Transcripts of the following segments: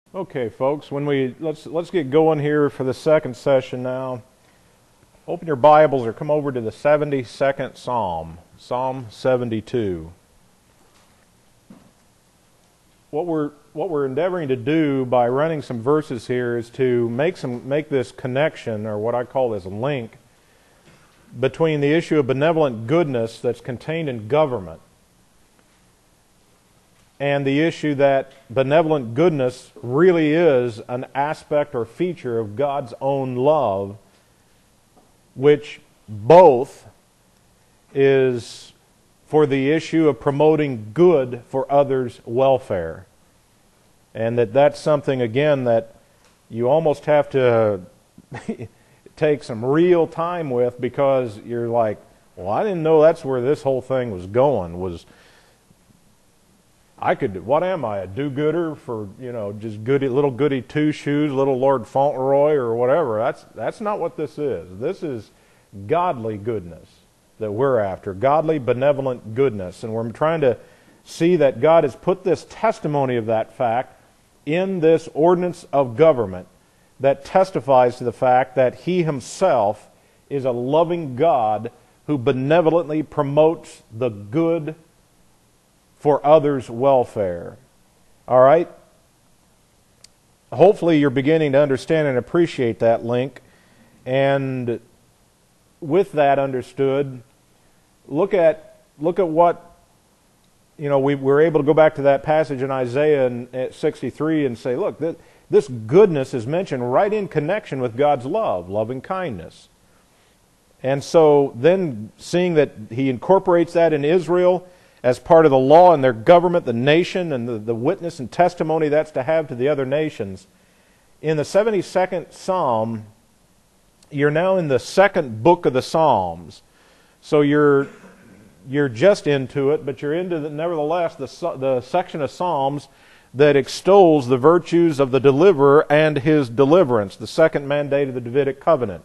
Okay, folks, let's get going here for the second session now. Open your Bibles or come over to the 72nd Psalm, Psalm 72. What we're endeavoring to do by running some verses here is to make this connection, or what I call this link, between the issue of benevolent goodness that's contained in government and the issue that benevolent goodness really is an aspect or feature of God's own love, which both is for the issue of promoting good for others' welfare. And that's something, again, that you almost have to take some real time with, because you're like, well, I didn't know that's where this whole thing was going. What am I, a do-gooder for, just little goody two-shoes, little Lord Fauntleroy or whatever? That's not what this is. This is godly goodness that we're after, godly, benevolent goodness. And we're trying to see that God has put this testimony of that fact in this ordinance of government that testifies to the fact that He Himself is a loving God who benevolently promotes the good for others' welfare. All right? Hopefully you're beginning to understand and appreciate that link. And with that understood, look at what, we were able to go back to that passage in Isaiah at 63 and say, look, this goodness is mentioned right in connection with God's love, loving kindness. And so then seeing that He incorporates that in Israel as part of the law and their government, the nation, and the witness and testimony that's to have to the other nations. In the 72nd Psalm, you're now in the second book of the Psalms. So you're just into it, but you're into, nevertheless, the section of Psalms that extols the virtues of the deliverer and his deliverance, the second mandate of the Davidic covenant.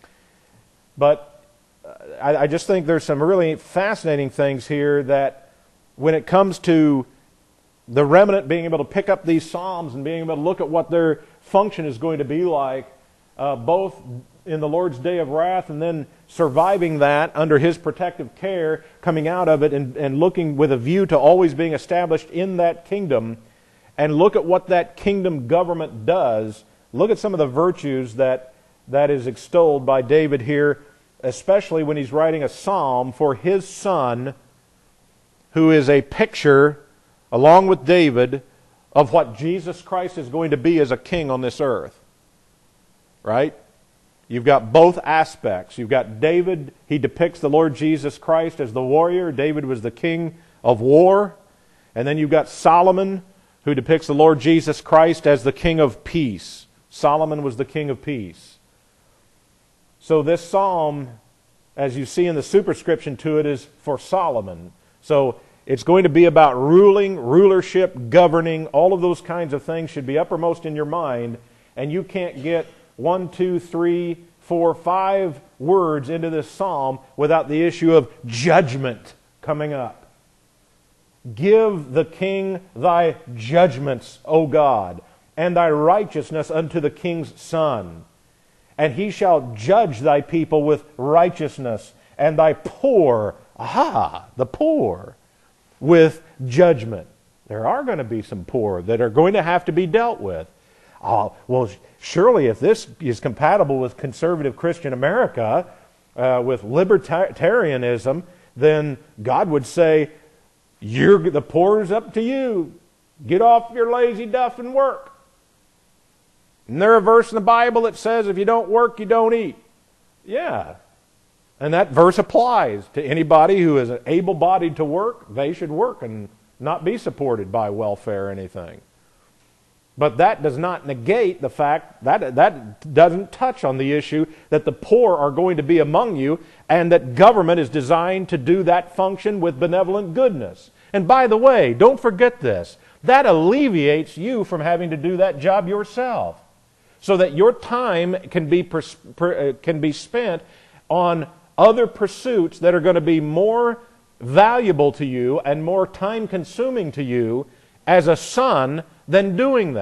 But I just think there's some really fascinating things here that when it comes to the remnant being able to pick up these Psalms and being able to look at what their function is going to be like, both in the Lord's day of wrath and then surviving that under His protective care, coming out of it and looking with a view to always being established in that kingdom, and look at what that kingdom government does. Look at some of the virtues that is extolled by David here, especially when he's writing a psalm for his son, who is a picture, along with David, of what Jesus Christ is going to be as a king on this earth. Right? You've got both aspects. You've got David, he depicts the Lord Jesus Christ as the warrior. David was the king of war. And then you've got Solomon, who depicts the Lord Jesus Christ as the king of peace. Solomon was the king of peace. So this psalm, as you see in the superscription to it, is for Solomon. So it's going to be about ruling, rulership, governing. All of those kinds of things should be uppermost in your mind. And you can't get 1, 2, 3, 4, 5 words into this psalm without the issue of judgment coming up. Give the king thy judgments, O God, and thy righteousness unto the king's son. And he shall judge thy people with righteousness, and thy poor, the poor, with judgment. There are going to be some poor that are going to have to be dealt with. Well, surely if this is compatible with conservative Christian America, with libertarianism, then God would say, the poor is up to you. Get off your lazy duff and work. Isn't there a verse in the Bible that says if you don't work, you don't eat? Yeah. And that verse applies to anybody who is able-bodied to work. They should work and not be supported by welfare or anything. But that does not negate the fact that doesn't touch on the issue that the poor are going to be among you, and that government is designed to do that function with benevolent goodness. And by the way, don't forget this. That alleviates you from having to do that job yourself, so that your time can be spent on other pursuits that are going to be more valuable to you and more time-consuming to you as a son than doing that.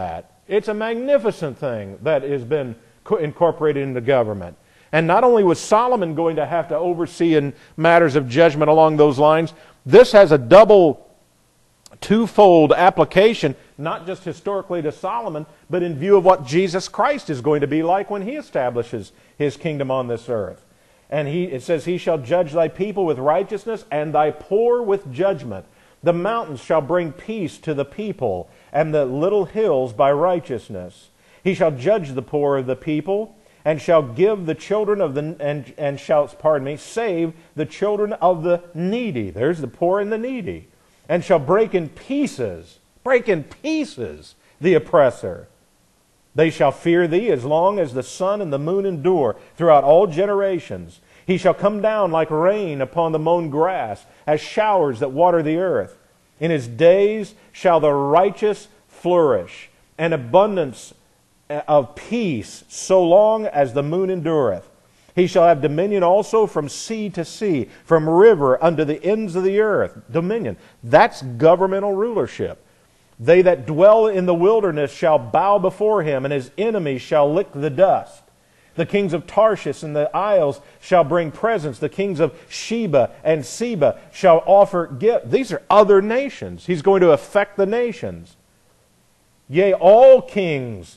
It's a magnificent thing that has been incorporated into government. And not only was Solomon going to have to oversee in matters of judgment along those lines, this has a twofold application, not just historically to Solomon, but in view of what Jesus Christ is going to be like when He establishes His kingdom on this earth. And it says, He shall judge thy people with righteousness, and thy poor with judgment. The mountains shall bring peace to the people, and the little hills by righteousness. He shall judge the poor of the people, and shall give the children of the and shall save the children of the needy. There's the poor and the needy. And shall break in pieces the oppressor. They shall fear thee as long as the sun and the moon endure throughout all generations. He shall come down like rain upon the mown grass, as showers that water the earth. In his days shall the righteous flourish, and abundance of peace, so long as the moon endureth. He shall have dominion also from sea to sea, from river unto the ends of the earth. Dominion. That's governmental rulership. They that dwell in the wilderness shall bow before him, and his enemies shall lick the dust. The kings of Tarshish and the isles shall bring presents. The kings of Sheba and Seba shall offer gifts. These are other nations. He's going to affect the nations. Yea, all kings.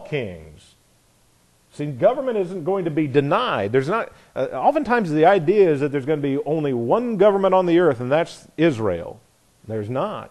See, government isn't going to be denied. There's not. Oftentimes the idea is that there's going to be only one government on the earth, and that's Israel. There's not.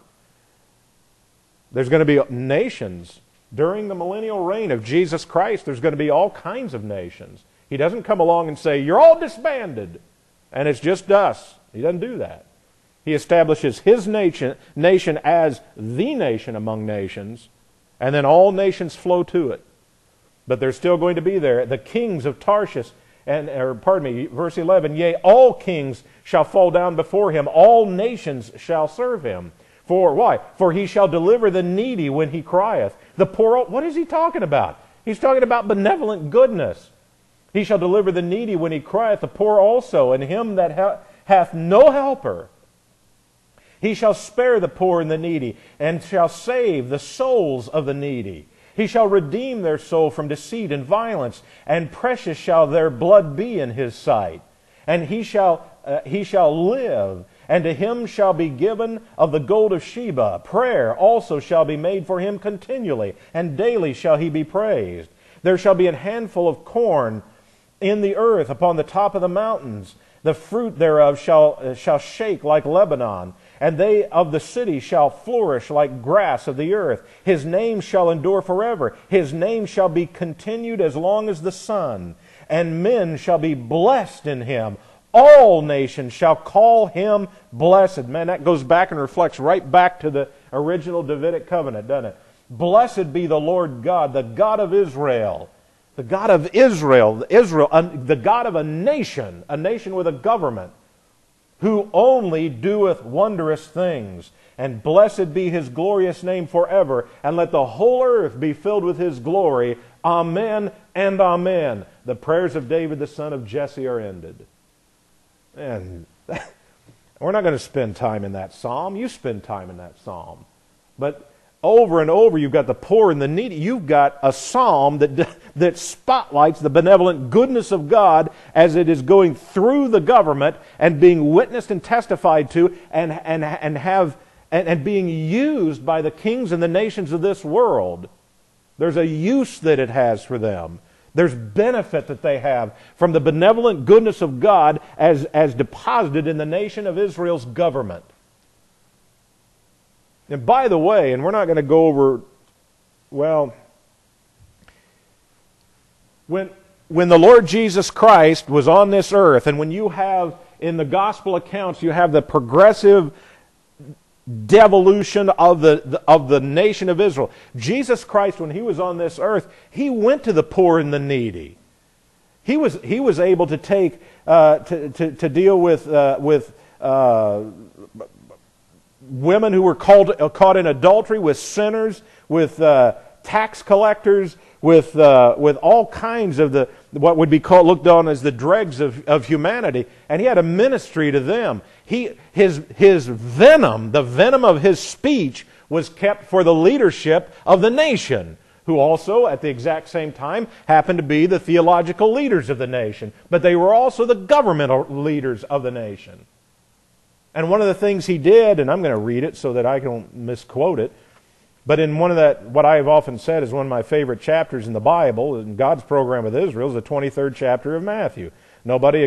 There's going to be nations. During the millennial reign of Jesus Christ, there's going to be all kinds of nations. He doesn't come along and say, you're all disbanded, and it's just us. He doesn't do that. He establishes His nation as the nation among nations, and then all nations flow to it. But they're still going to be there. The kings of Tarshish, verse 11, yea, all kings shall fall down before him, all nations shall serve him. For why? For he shall deliver the needy when he crieth. The poor, what is he talking about? He's talking about benevolent goodness. He shall deliver the needy when he crieth, the poor also, and him that hath no helper. He shall spare the poor and the needy, and shall save the souls of the needy. He shall redeem their soul from deceit and violence, and precious shall their blood be in his sight. And he shall live, and to him shall be given of the gold of Sheba. Prayer also shall be made for him continually, and daily shall he be praised. There shall be an handful of corn in the earth upon the top of the mountains. The fruit thereof shall shake like Lebanon, and they of the city shall flourish like grass of the earth. His name shall endure forever. His name shall be continued as long as the sun, and men shall be blessed in him. All nations shall call him blessed. Man, that goes back and reflects right back to the original Davidic covenant, doesn't it? Blessed be the Lord God, the God of Israel. The God of Israel, the God of a nation with a government, who only doeth wondrous things. And blessed be His glorious name forever, and let the whole earth be filled with His glory. Amen and amen. The prayers of David the son of Jesse are ended. And we're not going to spend time in that psalm. You spend time in that psalm. But over and over, you've got the poor and the needy. You've got a psalm that spotlights the benevolent goodness of God as it is going through the government and being witnessed and testified to and being used by the kings and the nations of this world. There's a use that it has for them. There's benefit that they have from the benevolent goodness of God as deposited in the nation of Israel's government. And by the way, and we're not going to go over, well, when the Lord Jesus Christ was on this earth, and when you have, in the gospel accounts, you have the progressive devolution of the nation of Israel. Jesus Christ, when He was on this earth, He went to the poor and the needy. He was able to take to deal with women who were caught in adultery, with sinners, with tax collectors, with all kinds of what would be looked on as the dregs of humanity, and He had a ministry to them. His venom, the venom of His speech, was kept for the leadership of the nation, who also, at the exact same time, happened to be the theological leaders of the nation. But they were also the governmental leaders of the nation. And one of the things he did, and I'm going to read it so that I don't misquote it, but in what I have often said is one of my favorite chapters in the Bible, in God's program with Israel, is the 23rd chapter of Matthew. Nobody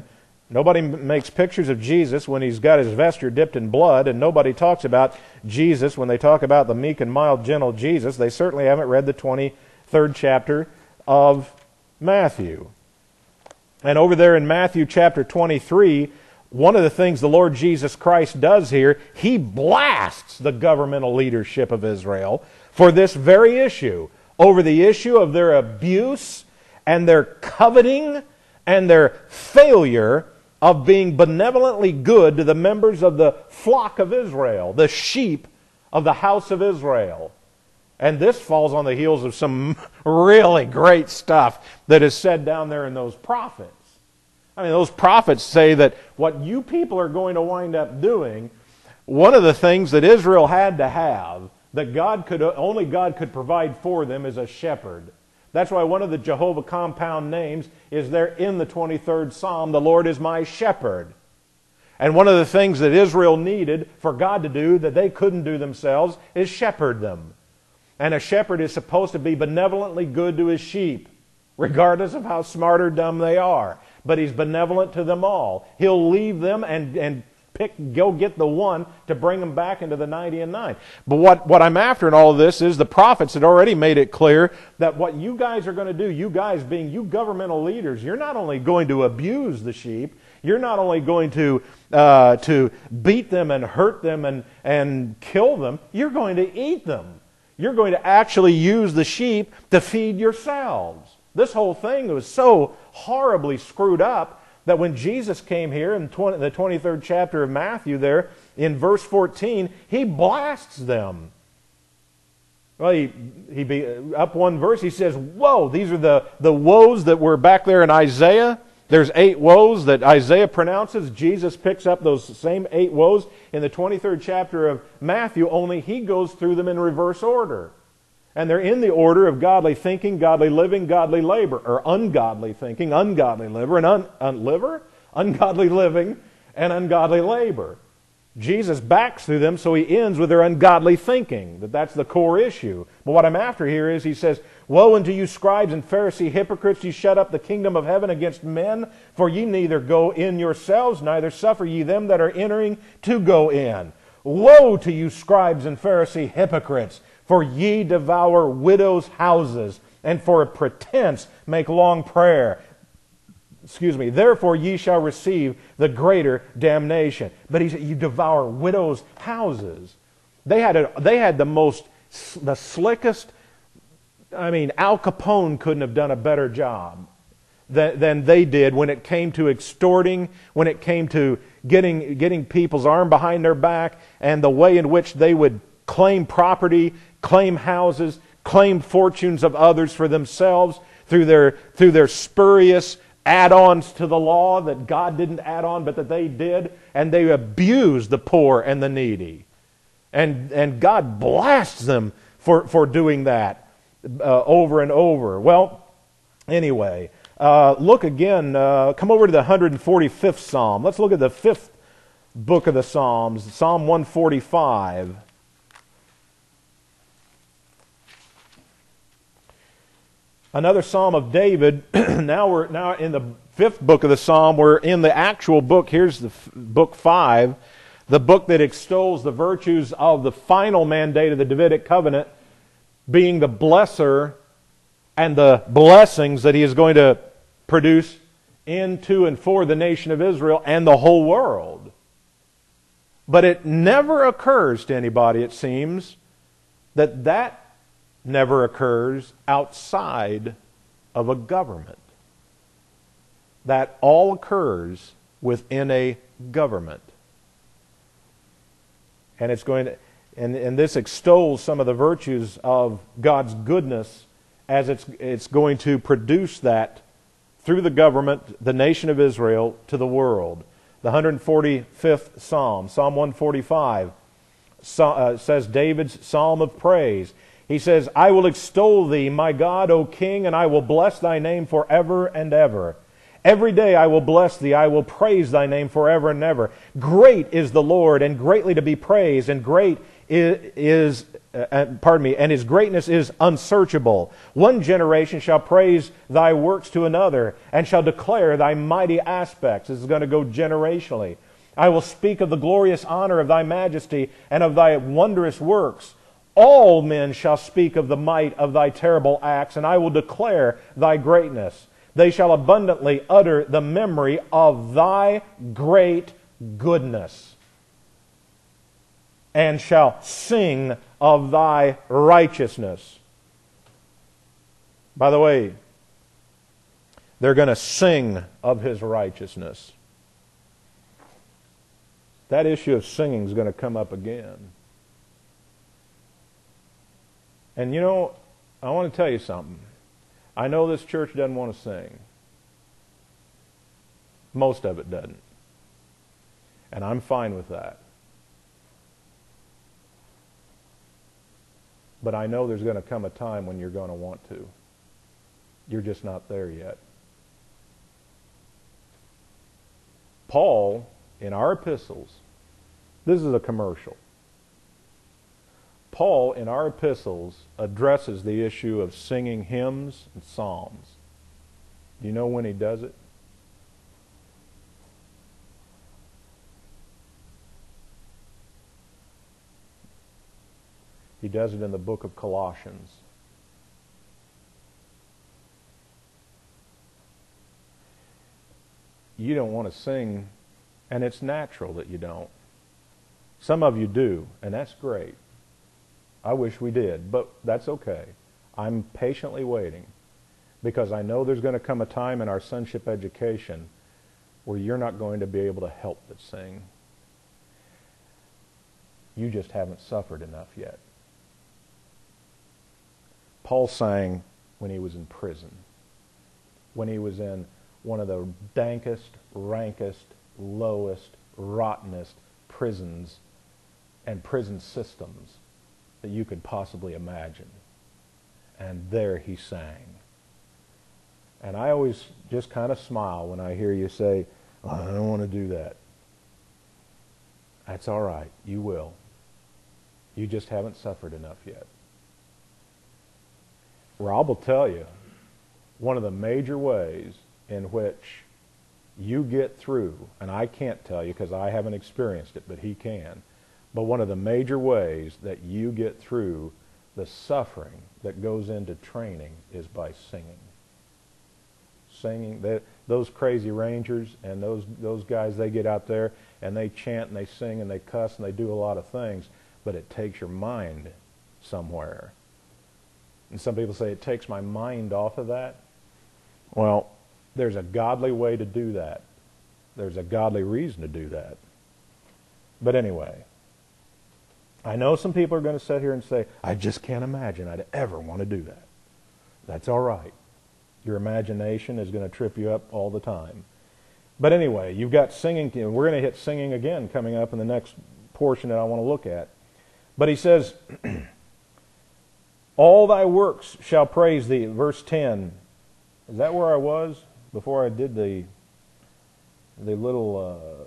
makes pictures of Jesus when he's got his vesture dipped in blood, and nobody talks about Jesus when they talk about the meek and mild, gentle Jesus. They certainly haven't read the 23rd chapter of Matthew. And over there in Matthew chapter 23, one of the things the Lord Jesus Christ does here, he blasts the governmental leadership of Israel for this very issue, over the issue of their abuse and their coveting and their failure of being benevolently good to the members of the flock of Israel, the sheep of the house of Israel. And this falls on the heels of some really great stuff that is said down there in those prophets. I mean, those prophets say that what you people are going to wind up doing, one of the things that Israel had to have, that only God could provide for them, is a shepherd. That's why one of the Jehovah compound names is there in the 23rd Psalm, the Lord is my shepherd. And one of the things that Israel needed for God to do that they couldn't do themselves is shepherd them. And a shepherd is supposed to be benevolently good to his sheep, regardless of how smart or dumb they are. But he's benevolent to them all. He'll leave them and go get the one to bring them back into the 99. But what I'm after in all of this is the prophets had already made it clear that what you guys are going to do, you guys being you governmental leaders, you're not only going to abuse the sheep, you're not only going to beat them and hurt them and kill them, you're going to eat them. You're going to actually use the sheep to feed yourselves. This whole thing was so horribly screwed up that when Jesus came here in the 23rd chapter of Matthew there, in verse 14, he blasts them. Well, up one verse, he says, woe, these are the woes that were back there in Isaiah. There's 8 woes that Isaiah pronounces. Jesus picks up those same 8 woes in the 23rd chapter of Matthew, only he goes through them in reverse order. And they're in the order of godly thinking, godly living, godly labor, or ungodly thinking, ungodly labor, and ungodly living, and ungodly labor. Jesus backs through them, so he ends with their ungodly thinking. That's the core issue. But what I'm after here is, he says, woe unto you scribes and Pharisee hypocrites, ye shut up the kingdom of heaven against men, for ye neither go in yourselves, neither suffer ye them that are entering to go in. Woe to you scribes and Pharisee hypocrites, for ye devour widows' houses, and for a pretense make long prayer. Therefore ye shall receive the greater damnation. But he said, you devour widows' houses. They had the slickest. I mean, Al Capone couldn't have done a better job than they did when it came to extorting, when it came to getting people's arm behind their back, and the way in which they would claim property, claim houses, claim fortunes of others for themselves through their spurious add-ons to the law that God didn't add on but that they did, and they abused the poor and the needy. And God blasts them for doing that over and over. Well, anyway, look again, come over to the 145th Psalm. Let's look at the 5th book of the Psalms, Psalm 145. Another Psalm of David. Now in the 5th book of the Psalm. We're in the actual book. Here's the book 5, the book that extols the virtues of the final mandate of the Davidic covenant, being the blesser and the blessings that he is going to produce into and for the nation of Israel and the whole world. But it never occurs to anybody, it seems, that never occurs outside of a government. That all occurs within a government. And it's going to, and this extols some of the virtues of God's goodness as it's going to produce that through the government, the nation of Israel, to the world. The 145th Psalm, Psalm 145, says David's psalm of praise. He says, I will extol thee, my God, O King, and I will bless thy name forever and ever. Every day I will bless thee, I will praise thy name forever and ever. Great is the Lord, and greatly to be praised, and great is and his greatness is unsearchable. One generation shall praise thy works to another, and shall declare thy mighty aspects. This is going to go generationally. I will speak of the glorious honor of thy majesty, and of thy wondrous works. All men shall speak of the might of thy terrible acts, and I will declare thy greatness. They shall abundantly utter the memory of thy great goodness, and shall sing of thy righteousness. By the way, they're going to sing of his righteousness. That issue of singing is going to come up again. And you know, I want to tell you something. I know this church doesn't want to sing. Most of it doesn't. And I'm fine with that. But I know there's going to come a time when you're going to want to. You're just not there yet. Paul, in our epistles, this is a commercial. Paul, in our epistles, addresses the issue of singing hymns and psalms. Do you know when he does it? He does it in the book of Colossians. You don't want to sing, and it's natural that you don't. Some of you do, and that's great. I wish we did, but that's okay. I'm patiently waiting because I know there's going to come a time in our sonship education where you're not going to be able to help but sing. You just haven't suffered enough yet. Paul sang when he was in prison, when he was in one of the dankest, rankest, lowest, rottenest prisons and prison systems that you could possibly imagine. And there he sang. And I always just kind of smile when I hear you say, oh, I don't want to do that. That's all right. You will. You just haven't suffered enough yet. Rob will tell you one of the major ways in which you get through, and I can't tell you because I haven't experienced it, but he can. But one of the major ways that you get through the suffering that goes into training is by singing. Singing. Those crazy rangers and those guys, they get out there and they chant and they sing and they cuss and they do a lot of things, but it takes your mind somewhere. And some people say, it takes my mind off of that. Well, there's a godly way to do that. There's a godly reason to do that. But anyway, I know some people are going to sit here and say, I just can't imagine I'd ever want to do that. That's all right. Your imagination is going to trip you up all the time. But anyway, you've got singing. We're going to hit singing again coming up in the next portion that I want to look at. But he says, all thy works shall praise thee. Verse 10. Is that where I was before I did the little...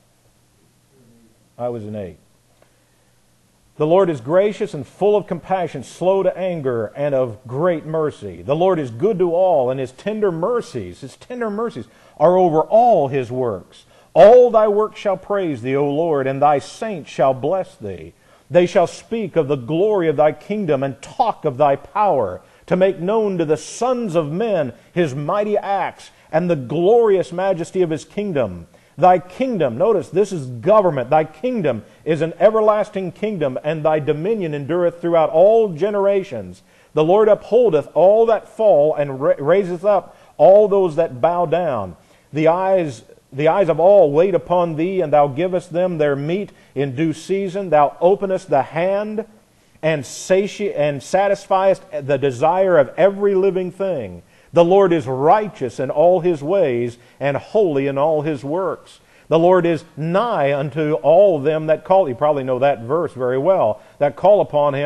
I was in 8. The Lord is gracious and full of compassion, slow to anger, and of great mercy. The Lord is good to all, and his tender mercies are over all his works. All thy works shall praise thee, O Lord, and thy saints shall bless thee. They shall speak of the glory of thy kingdom and talk of thy power, to make known to the sons of men his mighty acts and the glorious majesty of his kingdom. Thy kingdom, notice this is government, thy kingdom is an everlasting kingdom, and thy dominion endureth throughout all generations. The Lord upholdeth all that fall, and raiseth up all those that bow down. The eyes of all wait upon thee, and thou givest them their meat in due season. Thou openest the hand and satisfiest the desire of every living thing. The Lord is righteous in all his ways, and holy in all his works. The Lord is nigh unto all them that call. You probably know that verse very well. That call upon him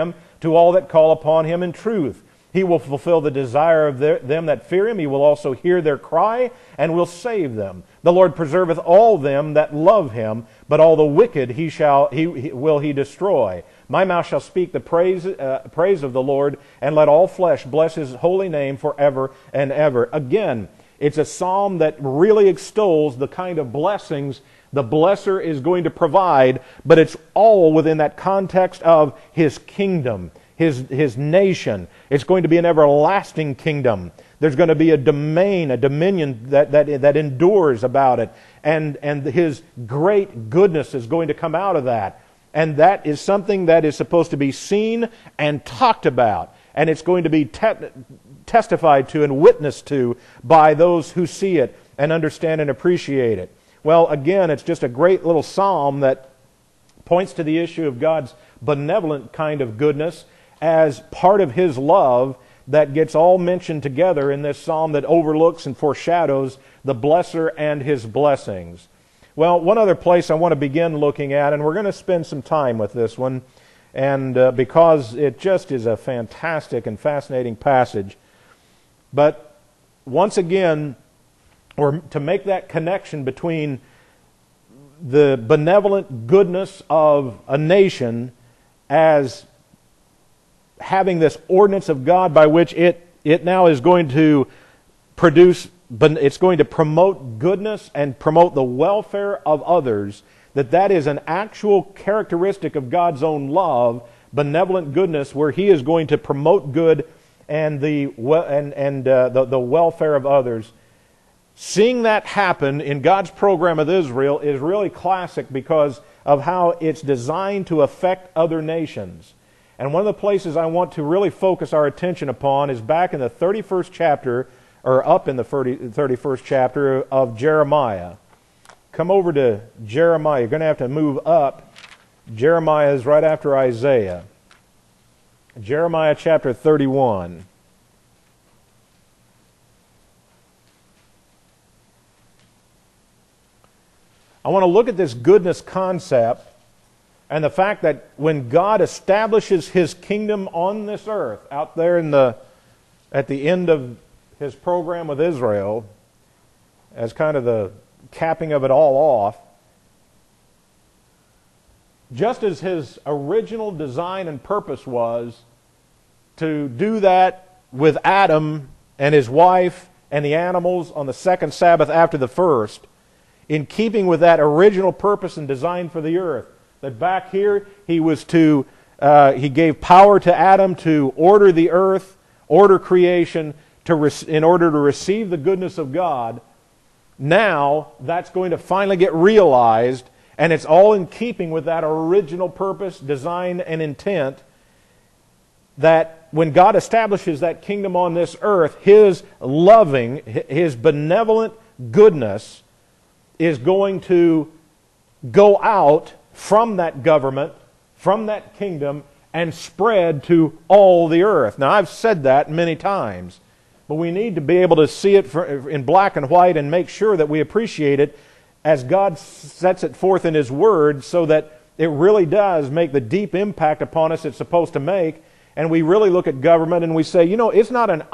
to all that call upon him in truth. He will fulfill the desire of them that fear him. He will also hear their cry and will save them. The Lord preserveth all them that love him, but all the wicked will he destroy. My mouth shall speak the praise of the Lord, and let all flesh bless his holy name forever and ever. Again, it's a psalm that really extols the kind of blessings the blesser is going to provide, but it's all within that context of his kingdom, his nation. It's going to be an everlasting kingdom. There's going to be a domain, a dominion that endures about it. And his great goodness is going to come out of that. And that is something that is supposed to be seen and talked about. And it's going to be testified to and witnessed to by those who see it and understand and appreciate it. Well, again, it's just a great little psalm that points to the issue of God's benevolent kind of goodness as part of his love that gets all mentioned together in this psalm that overlooks and foreshadows the blesser and his blessings. Well, one other place I want to begin looking at, and we're going to spend some time with this one, and because it just is a fantastic and fascinating passage. But once again, or to make that connection between the benevolent goodness of a nation as having this ordinance of God by which it now is going to produce, it's going to promote goodness and promote the welfare of others, that is an actual characteristic of God's own love, benevolent goodness, where he is going to promote good and the welfare of others. Seeing that happen in God's program with Israel is really classic because of how it's designed to affect other nations. And one of the places I want to really focus our attention upon is back in the 31st chapter, or up in the 31st chapter of Jeremiah. Come over to Jeremiah. You're going to have to move up. Jeremiah is right after Isaiah. Jeremiah chapter 31. I want to look at this goodness concept and the fact that when God establishes his kingdom on this earth, out there at the end of his program with Israel, as kind of the capping of it all off, just as his original design and purpose was to do that with Adam and his wife and the animals on the second Sabbath after the first, in keeping with that original purpose and design for the earth. That back here, he gave power to Adam to order the earth, order creation, in order to receive the goodness of God. Now, that's going to finally get realized, and it's all in keeping with that original purpose, design, and intent, that when God establishes that kingdom on this earth, his loving, his benevolent goodness is going to go out from that government, from that kingdom, and spread to all the earth. Now, I've said that many times, but we need to be able to see it in black and white and make sure that we appreciate it as God sets it forth in his Word, so that it really does make the deep impact upon us it's supposed to make. And we really look at government and we say, it's not an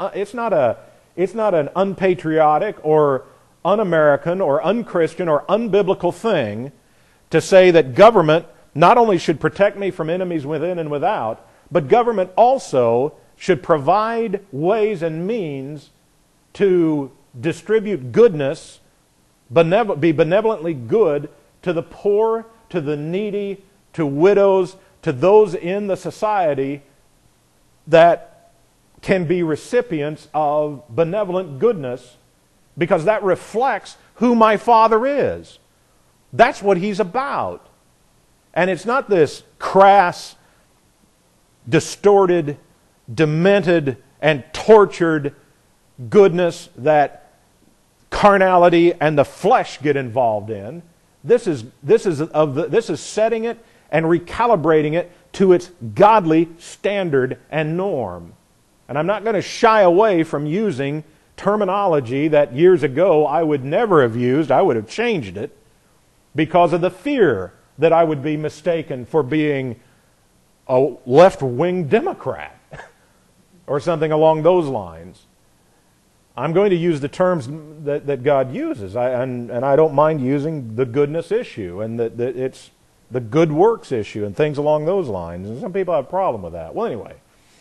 unpatriotic or un-American or unchristian or unbiblical thing to say that government not only should protect me from enemies within and without, but government also should provide ways and means to distribute goodness, be benevolently good to the poor, to the needy, to widows, to those in the society that can be recipients of benevolent goodness, because that reflects who my Father is. That's what he's about. And it's not this crass, distorted, demented, and tortured goodness that carnality and the flesh get involved in. This is setting it and recalibrating it to its godly standard and norm. And I'm not going to shy away from using terminology that years ago I would never have used. I would have changed it because of the fear that I would be mistaken for being a left-wing Democrat or something along those lines. I'm going to use the terms that God uses, and I don't mind using the goodness issue and that it's the good works issue and things along those lines. And some people have a problem with that. Well, anyway,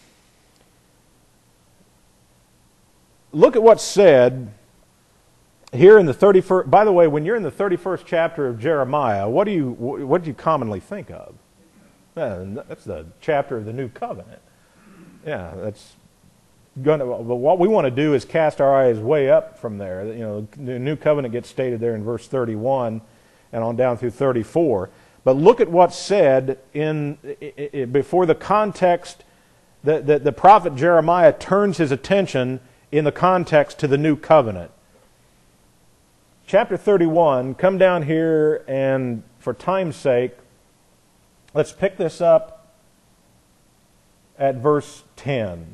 look at what's said here in the 31st. By the way, when you're in the 31st chapter of Jeremiah, what do you commonly think of? That's the chapter of the New Covenant. Yeah, that's gonna. But what we want to do is cast our eyes way up from there. You know, the New Covenant gets stated there in verse 31 and on down through 34. But look at what's said before the context. The prophet Jeremiah turns his attention in the context to the New Covenant. Chapter 31, come down here, and for time's sake, let's pick this up at verse 10.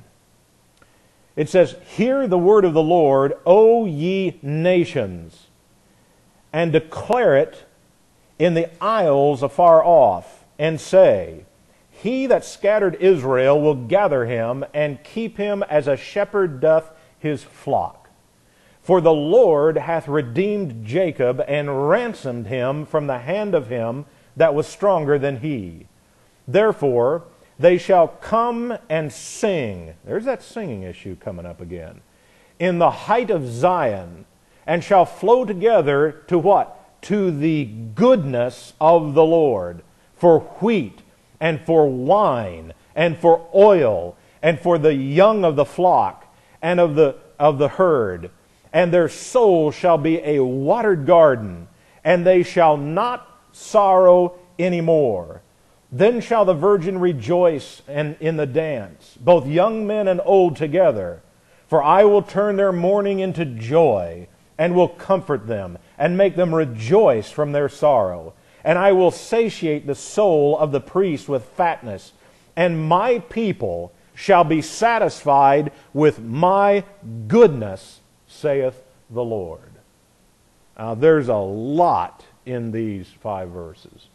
It says, "Hear the word of the Lord, O ye nations, and declare it in the isles afar off, and say, He that scattered Israel will gather him, and keep him as a shepherd doth his flock. For the Lord hath redeemed Jacob, and ransomed him from the hand of him that was stronger than he. Therefore they shall come and sing." There's that singing issue coming up again. "In the height of Zion, and shall flow together" to what? "To the goodness of the Lord, for wheat, and for wine, and for oil, and for the young of the flock, and of the herd. And their soul shall be a watered garden, and they shall not sorrow any more. Then shall the virgin rejoice in the dance, both young men and old together. For I will turn their mourning into joy, and will comfort them, and make them rejoice from their sorrow. And I will satiate the soul of the priest with fatness, and my people shall be satisfied with my goodness, saith the Lord." Now, there's a lot in these 5 verses.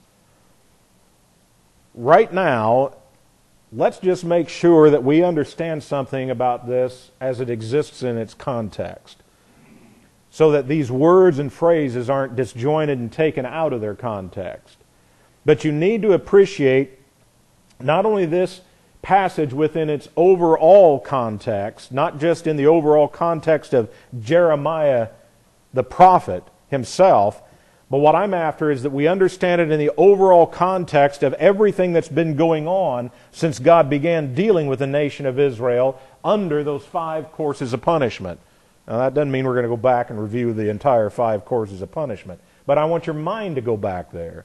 Right now, let's just make sure that we understand something about this as it exists in its context, so that these words and phrases aren't disjointed and taken out of their context. But you need to appreciate not only this passage within its overall context, not just in the overall context of Jeremiah the prophet himself, but what I'm after is that we understand it in the overall context of everything that's been going on since God began dealing with the nation of Israel under those 5 courses of punishment. Now, that doesn't mean we're going to go back and review the entire 5 courses of punishment, but I want your mind to go back there.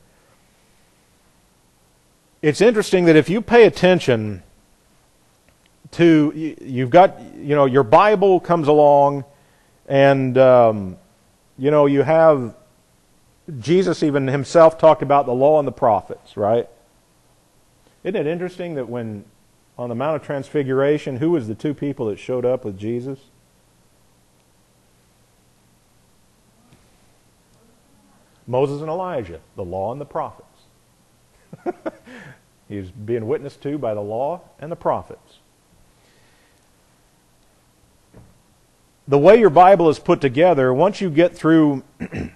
It's interesting that if you pay attention to, you've got, your Bible comes along, and, you have, Jesus even himself talked about the law and the prophets, right? Isn't it interesting that when, on the Mount of Transfiguration, who was the 2 people that showed up with Jesus? Moses and Elijah, the law and the prophets. He was being witnessed to by the law and the prophets. The way your Bible is put together, once you get through the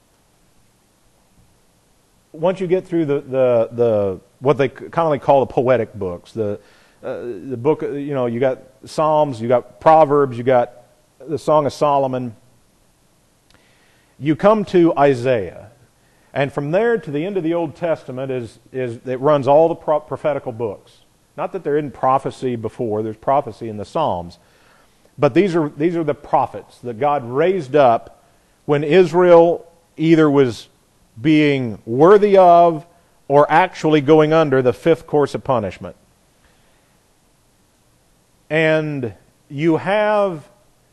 what they commonly call the poetic books, the book, you got Psalms, you got Proverbs, you got the Song of Solomon. You come to Isaiah, and from there to the end of the Old Testament it runs all the prophetical books. Not that there isn't prophecy before; there's prophecy in the Psalms. But these are the prophets that God raised up when Israel either was being worthy of or actually going under the 5th course of punishment. And you have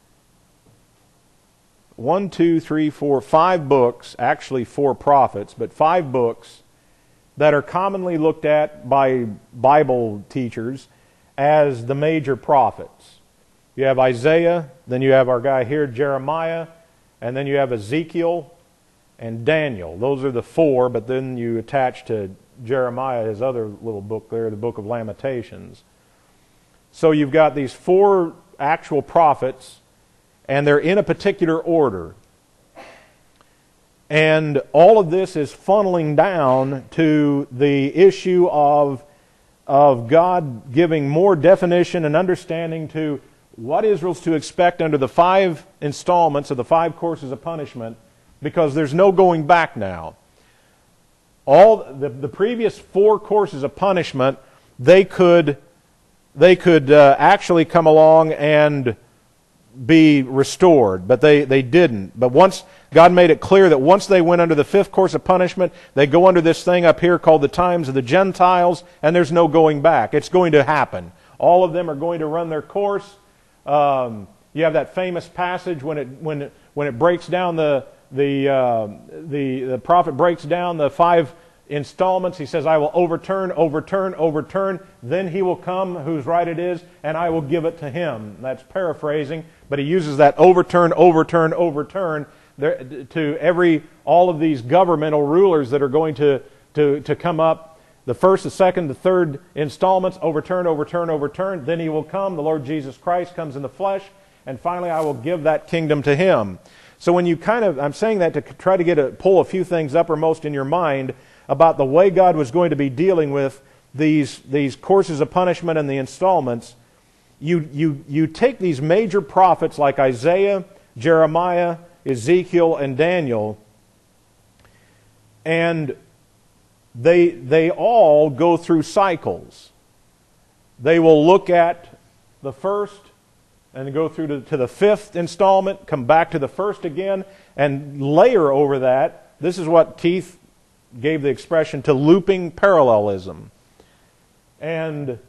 5 books, actually 4 prophets, but 5 books that are commonly looked at by Bible teachers as the major prophets. You have Isaiah, then you have our guy here, Jeremiah, and then you have Ezekiel and Daniel. Those are the 4, but then you attach to Jeremiah, his other little book there, the book of Lamentations. So you've got these 4 actual prophets, and they're in a particular order. And all of this is funneling down to the issue of God giving more definition and understanding to what Israel's to expect under the 5 installments of the 5 courses of punishment, because there's no going back now. All the previous 4 courses of punishment, they could actually come along and be restored, but they didn't. But once God made it clear that once they went under the 5th course of punishment, they go under this thing up here called the times of the Gentiles, and there's no going back. It's going to happen. All of them are going to run their course. You have that famous passage when it breaks down the prophet breaks down the 5 installments. He says, I will overturn, overturn, overturn. Then he will come, whose right it is, and I will give it to him. That's paraphrasing, but he uses that overturn, overturn, overturn to all of these governmental rulers that are going to come up. The 1st, the 2nd, the 3rd installments, overturn, overturn, overturn. Then he will come. The Lord Jesus Christ comes in the flesh, and finally I will give that kingdom to him. So when you I'm saying that to try to pull a few things uppermost in your mind about the way God was going to be dealing with these courses of punishment and the installments. You take these major prophets like Isaiah, Jeremiah, Ezekiel, and Daniel, and they all go through cycles. They will look at the 1st and go through to the 5th installment, come back to the 1st again, and layer over that. This is what Keith gave the expression to looping parallelism. And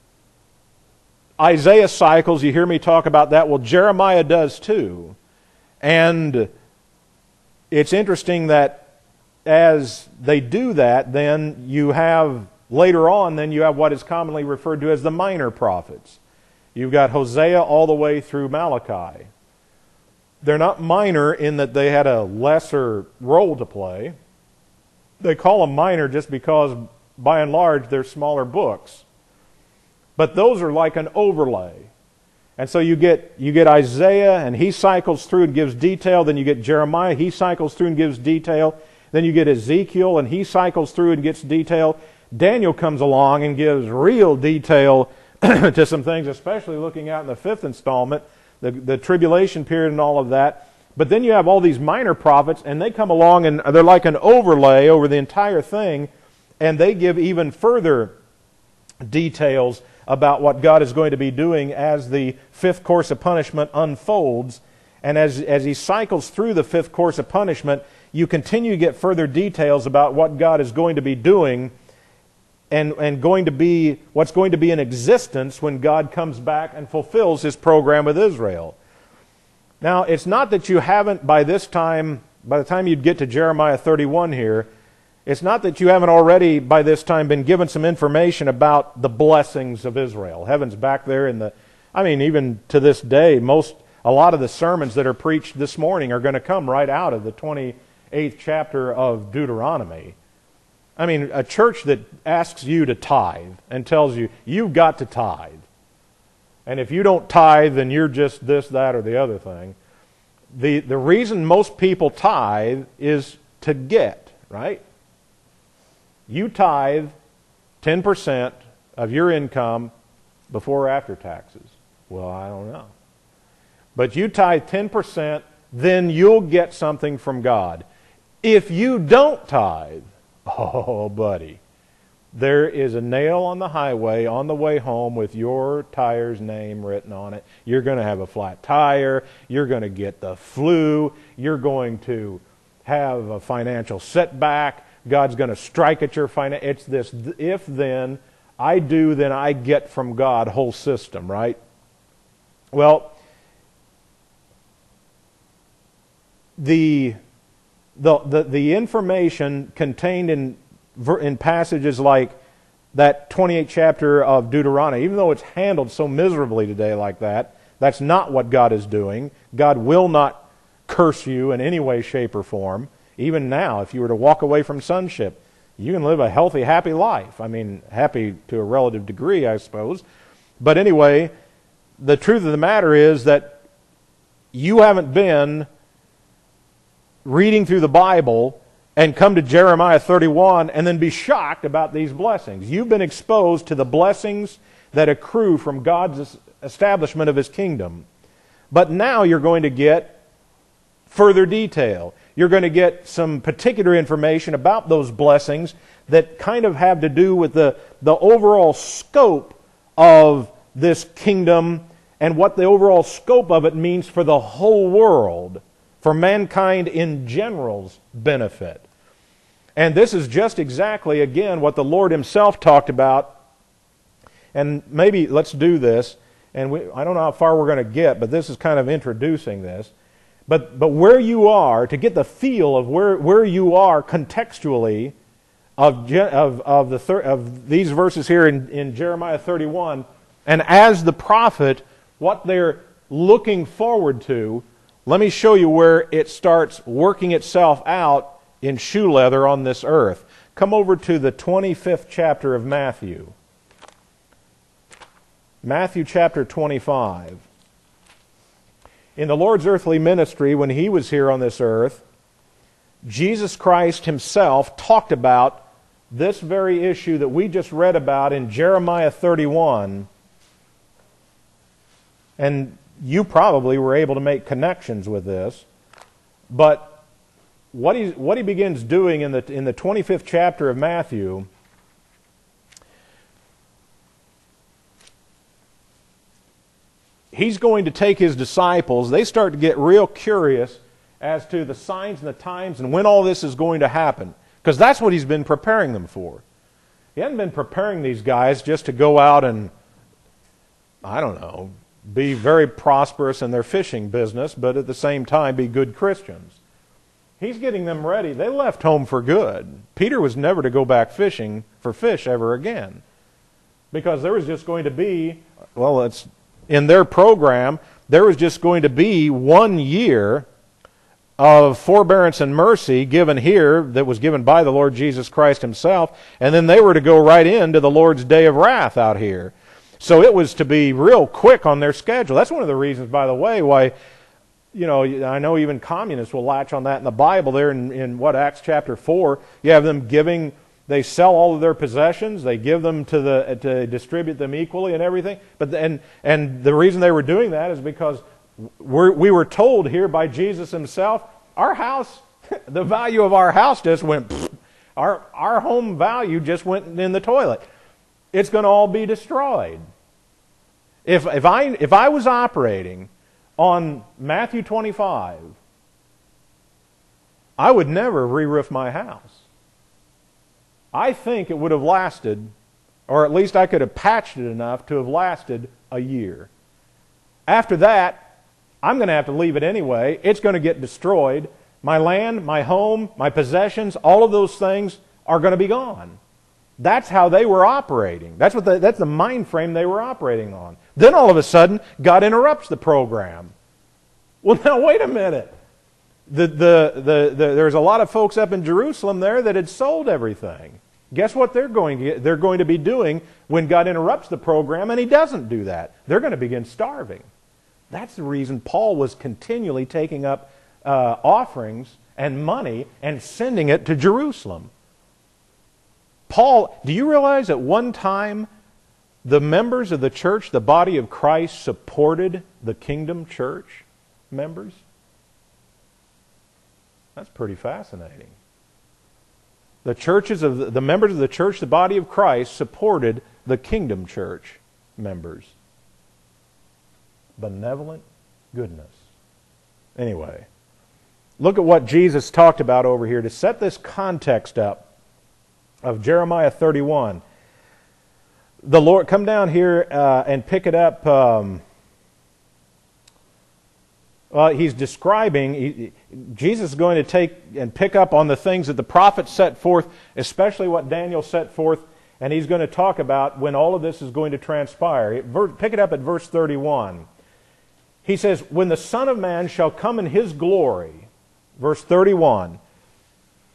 Isaiah cycles, you hear me talk about that. Well, Jeremiah does too. And it's interesting that as they do that, then you have, later on, then you have what is commonly referred to as the minor prophets. You've got Hosea all the way through Malachi. They're not minor in that they had a lesser role to play. They call them minor just because, by and large, they're smaller books. But those are like an overlay. And so you get Isaiah, and he cycles through and gives detail. Then you get Jeremiah, he cycles through and gives detail. Then you get Ezekiel, and he cycles through and gets detail. Daniel comes along and gives real detail to some things, especially looking out in the 5th installment, the tribulation period and all of that. But then you have all these minor prophets, and they come along and they're like an overlay over the entire thing, and they give even further details about what God is going to be doing as the 5th course of punishment unfolds. And as he cycles through the 5th course of punishment, you continue to get further details about what God is going to be doing and going to be what's going to be in existence when God comes back and fulfills His program with Israel. Now, it's not that you haven't by the time you'd get to Jeremiah 31 here, it's not that you haven't already by this time been given some information about the blessings of Israel. Heaven's back there even to this day, a lot of the sermons that are preached this morning are going to come right out of the 28th chapter of Deuteronomy. I mean, a church that asks you to tithe and tells you, you've got to tithe. And if you don't tithe, then you're just this, that, or the other thing. The reason most people tithe is to get, right? You tithe 10% of your income before or after taxes. Well, I don't know. But you tithe 10%, then you'll get something from God. If you don't tithe, oh, buddy, there is a nail on the highway on the way home with your tire's name written on it. You're going to have a flat tire. You're going to get the flu. You're going to have a financial setback. God's going to strike at your finance. It's this if then, I do, then I get from God whole system, right? Well, the information contained in passages like that 28th chapter of Deuteronomy, even though it's handled so miserably today like that, that's not what God is doing. God will not curse you in any way, shape, or form. Even now, if you were to walk away from sonship, you can live a healthy, happy life. I mean, happy to a relative degree, I suppose. But anyway, the truth of the matter is that you haven't been reading through the Bible and come to Jeremiah 31 and then be shocked about these blessings. You've been exposed to the blessings that accrue from God's establishment of His kingdom. But now you're going to get further detail. You're going to get some particular information about those blessings that kind of have to do with the overall scope of this kingdom and what the overall scope of it means for the whole world, for mankind in general's benefit. And this is just exactly, again, what the Lord Himself talked about. And maybe let's do this. And I don't know how far we're going to get, but this is kind of introducing this. But where you are, to get the feel of where you are contextually of these verses here in Jeremiah 31, and as the prophet, what they're looking forward to, let me show you where it starts working itself out in shoe leather on this earth. Come over to the 25th chapter of Matthew. Matthew chapter 25. In the Lord's earthly ministry, when He was here on this earth, Jesus Christ Himself talked about this very issue that we just read about in Jeremiah 31. And you probably were able to make connections with this. But what he begins doing in the 25th chapter of Matthew, He's going to take His disciples. They start to get real curious as to the signs and the times and when all this is going to happen. Because that's what He's been preparing them for. He hasn't been preparing these guys just to go out and, I don't know, be very prosperous in their fishing business, but at the same time be good Christians. He's getting them ready. They left home for good. Peter was never to go back fishing for fish ever again. Because there was just going to be, well, it's in their program, there was just going to be 1 year of forbearance and mercy given here that was given by the Lord Jesus Christ Himself, and then they were to go right into the Lord's day of wrath out here. So it was to be real quick on their schedule. That's one of the reasons, by the way, why, you know, I know even communists will latch on that in the Bible there in Acts chapter 4. You have them giving, they sell all of their possessions, they give them to distribute them equally and everything. But and the reason they were doing that is because we were told here by Jesus Himself, our house, the value of our house just went, our home value just went in the toilet. It's going to all be destroyed. If I was operating on Matthew 25, I would never re-roof my house. I think it would have lasted, or at least I could have patched it enough to have lasted a year. After that, I'm going to have to leave it anyway. It's going to get destroyed. My land, my home, my possessions, all of those things are going to be gone. That's how they were operating. That's the mind frame they were operating on. Then all of a sudden, God interrupts the program. Well, now wait a minute. There's a lot of folks up in Jerusalem there that had sold everything. Guess what they're going to be doing when God interrupts the program, and He doesn't do that? They're going to begin starving. That's the reason Paul was continually taking up offerings and money and sending it to Jerusalem. Paul, do you realize at one time the members of the church, the body of Christ, supported the Kingdom Church members? That's pretty fascinating. The members of the church, the body of Christ, supported the Kingdom Church members. Benevolent goodness. Anyway, look at what Jesus talked about over here to set this context up of Jeremiah 31. The Lord, come down here and pick it up. He's describing, Jesus is going to take and pick up on the things that the prophets set forth, especially what Daniel set forth, and he's going to talk about when all of this is going to transpire. Pick it up at verse 31. He says, when the Son of Man shall come in His glory, verse 31,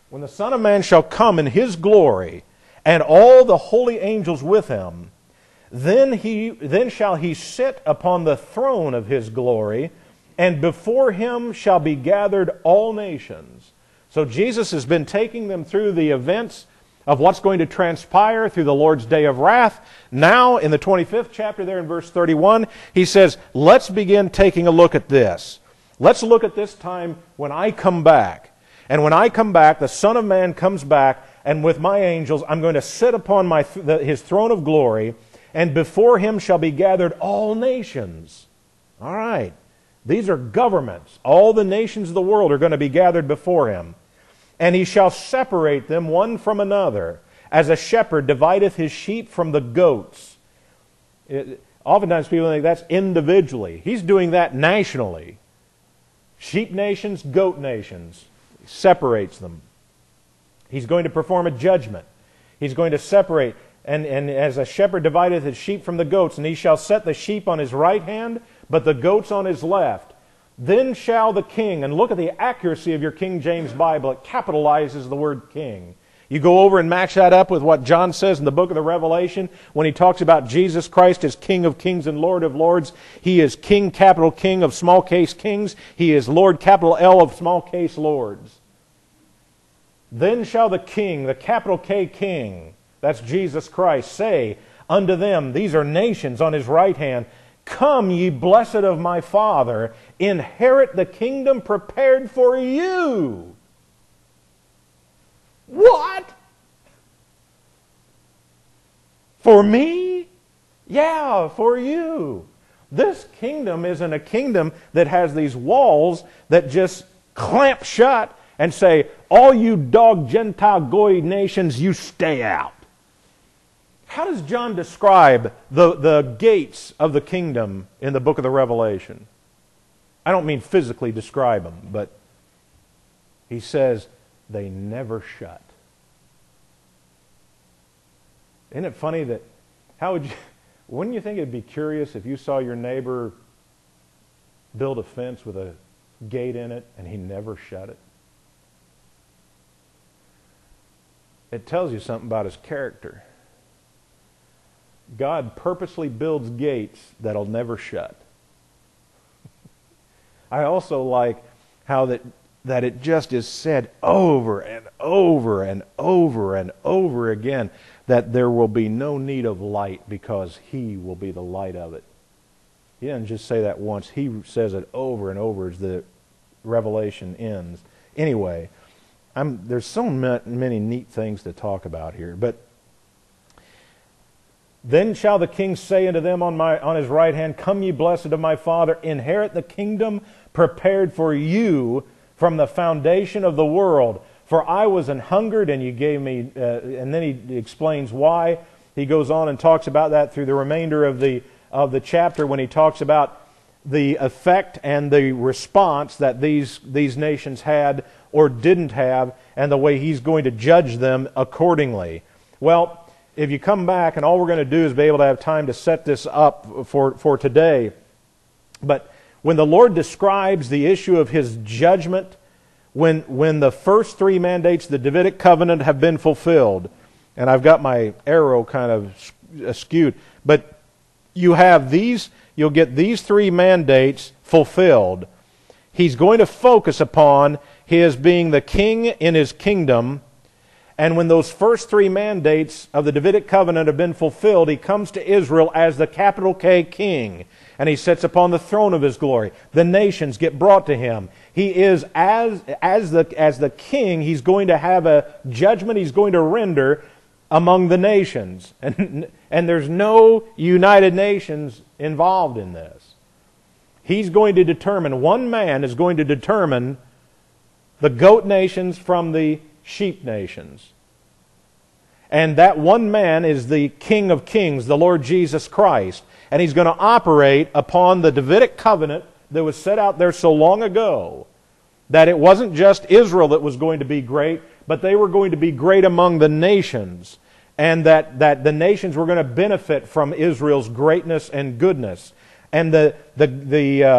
when the Son of Man shall come in His glory, and all the holy angels with Him, then shall He sit upon the throne of His glory, and before Him shall be gathered all nations. So Jesus has been taking them through the events of what's going to transpire through the Lord's day of wrath. Now, in the 25th chapter there in verse 31, He says, let's begin taking a look at this. Let's look at this time when I come back. And when I come back, the Son of Man comes back, and with my angels I'm going to sit upon His throne of glory, and before Him shall be gathered all nations. All right. These are governments. All the nations of the world are going to be gathered before Him. And He shall separate them one from another, as a shepherd divideth his sheep from the goats. Oftentimes people think that's individually. He's doing that nationally. Sheep nations, goat nations. He separates them. He's going to perform a judgment. He's going to separate. And as a shepherd divideth his sheep from the goats, and He shall set the sheep on His right hand, but the goats on His left. Then shall the king, and look at the accuracy of your King James Bible, it capitalizes the word king. You go over and match that up with what John says in the book of the Revelation when he talks about Jesus Christ as King of kings and Lord of lords. He is King, capital King of small case kings. He is Lord, capital L of small case lords. Then shall the king, the capital K king, that's Jesus Christ, say unto them, these are nations on His right hand, come, ye blessed of my Father, inherit the kingdom prepared for you. What? For me? Yeah, for you. This kingdom isn't a kingdom that has these walls that just clamp shut and say, all you dog Gentile Goy nations, you stay out. How does John describe the gates of the kingdom in the book of the Revelation? I don't mean physically describe them, but he says they never shut. Isn't it funny that, wouldn't you think it'd be curious if you saw your neighbor build a fence with a gate in it and he never shut it? It tells you something about his character. God purposely builds gates that'll never shut. I also like how that it just is said over and over and over and over again that there will be no need of light because He will be the light of it. He doesn't just say that once. He says it over and over as the Revelation ends. Anyway, there's so many neat things to talk about here, but then shall the king say unto them on his right hand, come ye blessed of my Father, inherit the kingdom prepared for you from the foundation of the world. For I was an hungered, and you gave me, and then he explains why. He goes on and talks about that through the remainder of the chapter when he talks about the effect and the response that these nations had or didn't have, and the way He's going to judge them accordingly. Well, if you come back, and all we're going to do is be able to have time to set this up for today, but when the Lord describes the issue of His judgment, when the first three mandates of the Davidic covenant have been fulfilled, and I've got my arrow kind of skewed, but you'll get these three mandates fulfilled. He's going to focus upon His being the king in His kingdom. And when those first three mandates of the Davidic covenant have been fulfilled, He comes to Israel as the capital K king. And He sits upon the throne of His glory. The nations get brought to Him. He is, as the king, He's going to have a judgment He's going to render among the nations. And there's no United Nations involved in this. He's going to determine, one man is going to determine the goat nations from the sheep nations. And that one man is the King of Kings, the Lord Jesus Christ. And He's going to operate upon the Davidic covenant that was set out there so long ago, that it wasn't just Israel that was going to be great, but they were going to be great among the nations, and that the nations were going to benefit from Israel's greatness and goodness. And the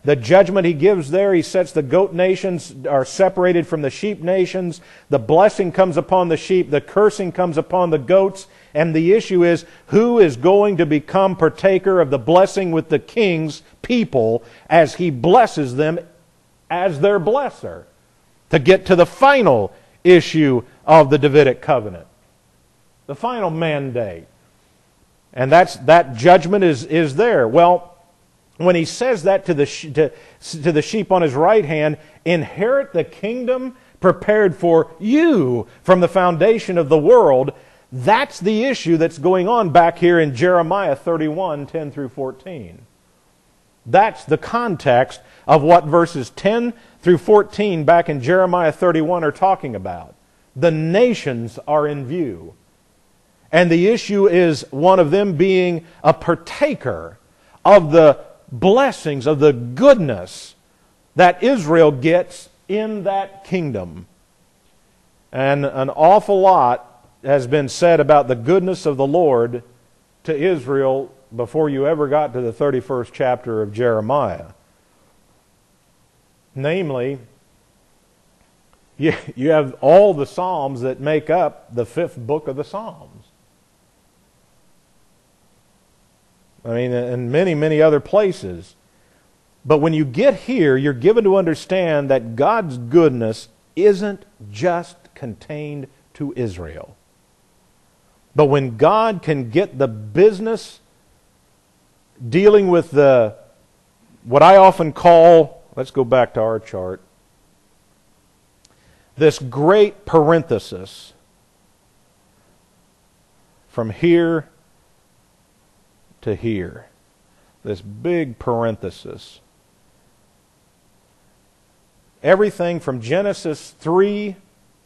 The judgment He gives there, He sets the goat nations are separated from the sheep nations. The blessing comes upon the sheep. The cursing comes upon the goats. And the issue is, who is going to become partaker of the blessing with the king's people as He blesses them as their blesser, to get to the final issue of the Davidic covenant, the final mandate. And that judgment is there. Well, when He says that to the sheep on His right hand, inherit the kingdom prepared for you from the foundation of the world, that's the issue that's going on back here in Jeremiah 31, 10 through 14. That's the context of what verses 10 through 14 back in Jeremiah 31 are talking about. The nations are in view. And the issue is one of them being a partaker of the blessings, of the goodness that Israel gets in that kingdom. And an awful lot has been said about the goodness of the Lord to Israel before you ever got to the 31st chapter of Jeremiah. Namely, you have all the Psalms that make up the 5th book of the Psalms. I mean, and many, many other places. But when you get here, you're given to understand that God's goodness isn't just contained to Israel. But when God can get the business dealing with what I often call, let's go back to our chart, this great parenthesis from here to here, this big parenthesis. Everything from Genesis 3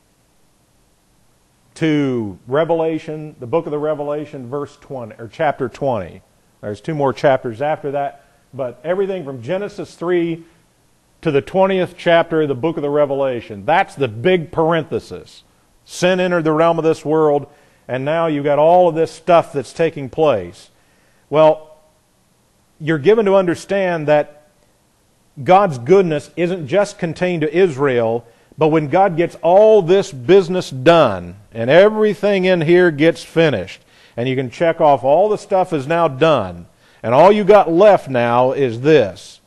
to Revelation, the book of the Revelation, verse 20, or chapter 20. There's 2 more chapters after that, but everything from Genesis 3 to the 20th chapter of the book of the Revelation, that's the big parenthesis. Sin entered the realm of this world, and now you've got all of this stuff that's taking place. Well, you're given to understand that God's goodness isn't just contained to Israel, but when God gets all this business done, and everything in here gets finished, and you can check off all the stuff is now done, and all you got left now is this.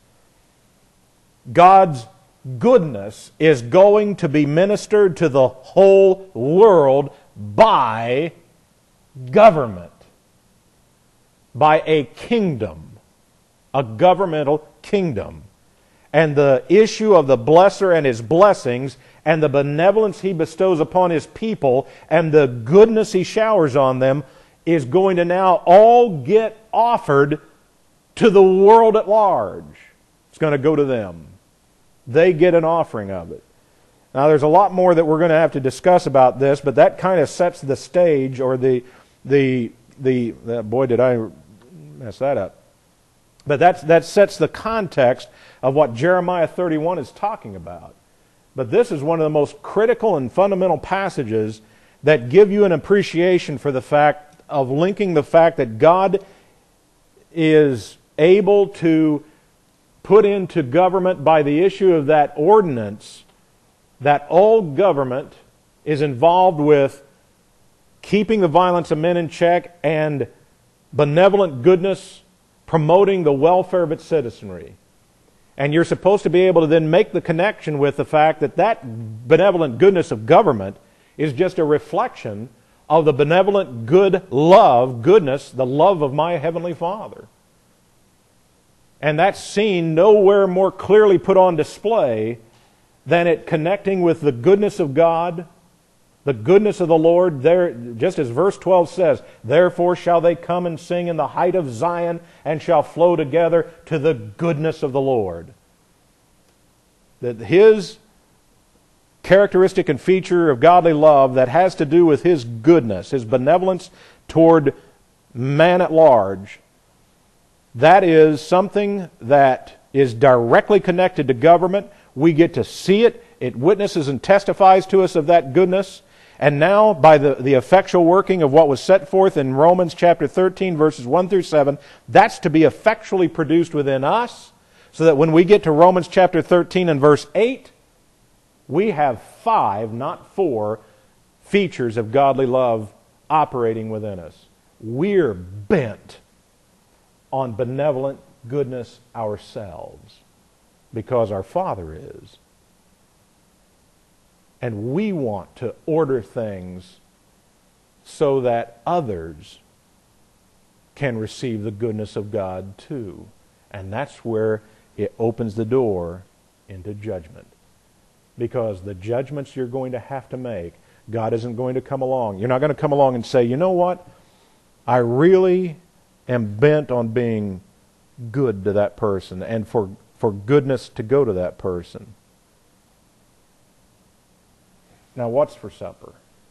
God's goodness is going to be ministered to the whole world by government, by a kingdom, a governmental kingdom. And the issue of the blesser and his blessings and the benevolence He bestows upon His people and the goodness He showers on them is going to now all get offered to the world at large. It's going to go to them. They get an offering of it. Now there's a lot more that we're going to have to discuss about this, but that kind of sets the stage, or boy, did I mess that up. But that sets the context of what Jeremiah 31 is talking about. But this is one of the most critical and fundamental passages that give you an appreciation for the fact of linking the fact that God is able to put into government by the issue of that ordinance that all government is involved with keeping the violence of men in check and benevolent goodness, promoting the welfare of its citizenry. And you're supposed to be able to then make the connection with the fact that that benevolent goodness of government is just a reflection of the benevolent goodness, the love of my Heavenly Father. And that's seen nowhere more clearly put on display than it connecting with the goodness of God, the goodness of the Lord. There, just as verse 12 says, therefore shall they come and sing in the height of Zion, and shall flow together to the goodness of the Lord. That His characteristic and feature of godly love that has to do with His goodness, His benevolence toward man at large, that is something that is directly connected to government. We get to see it. It witnesses and testifies to us of that goodness. And now, by the effectual working of what was set forth in Romans chapter 13, verses 1 through 7, that's to be effectually produced within us, So that when we get to Romans chapter 13 and verse 8, we have 5, not 4, features of godly love operating within us. We're bent on benevolent goodness ourselves because our Father is. And we want to order things so that others can receive the goodness of God too. And that's where it opens the door into judgment. Because the judgments you're going to have to make, God isn't going to come along. You're not going to come along and say, you know what? I really am bent on being good to that person and for goodness to go to that person. Now, what's for supper?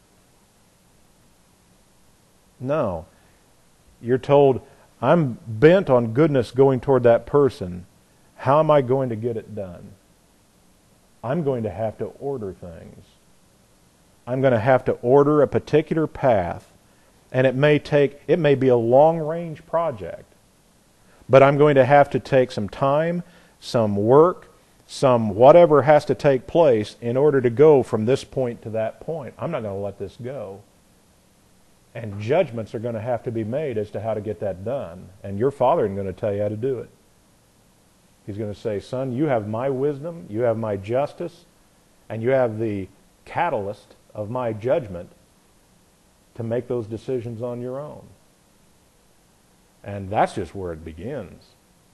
No. You're told, I'm bent on goodness going toward that person. How am I going to get it done? I'm going to have to order things. I'm going to have to order a particular path, and it may be a long-range project, but I'm going to have to take some time, some work, some whatever has to take place in order to go from this point to that point. I'm not going to let this go. And judgments are going to have to be made as to how to get that done. And your Father isn't going to tell you how to do it. He's going to say, son, you have my wisdom, you have my justice, and you have the catalyst of my judgment to make those decisions on your own. And that's just where it begins.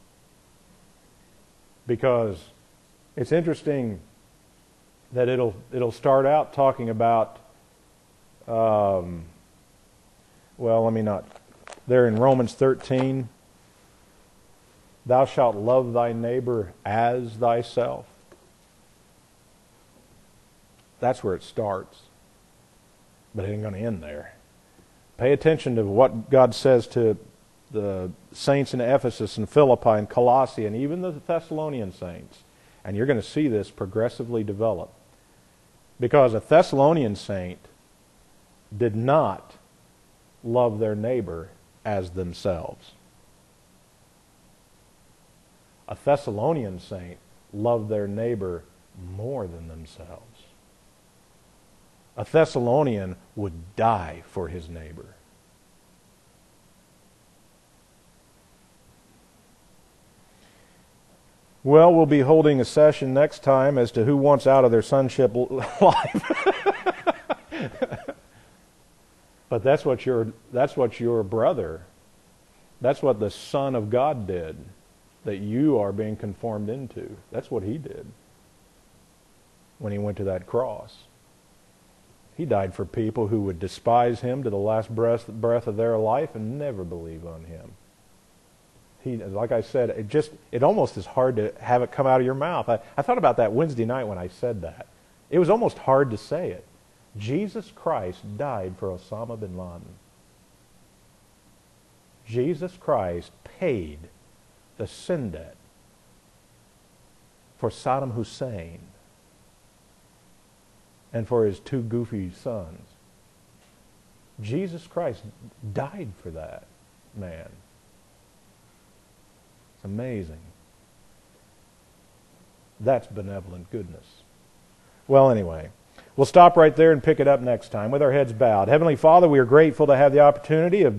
Because it's interesting that it'll start out talking about, there in Romans 13, thou shalt love thy neighbor as thyself. That's where it starts. But it ain't going to end there. Pay attention to what God says to the saints in Ephesus and Philippi and Colossae and even the Thessalonian saints. And you're going to see this progressively develop. Because a Thessalonian saint did not love their neighbor as themselves. A Thessalonian saint loved their neighbor more than themselves. A Thessalonian would die for his neighbor. Well, we'll be holding a session next time as to who wants out of their sonship life. But that's what your brother, that's what the Son of God did, that you are being conformed into. That's what he did when he went to that cross. He died for people who would despise him to the last breath of their life and never believe on him. Like I said, it almost is hard to have it come out of your mouth. I thought about that Wednesday night when I said that. It was almost hard to say it. Jesus Christ died for Osama bin Laden. Jesus Christ paid the sin debt for Saddam Hussein and for his 2 goofy sons. Jesus Christ died for that man. It's amazing. That's benevolent goodness. Well, anyway, we'll stop right there and pick it up next time with our heads bowed. Heavenly Father, we are grateful to have the opportunity of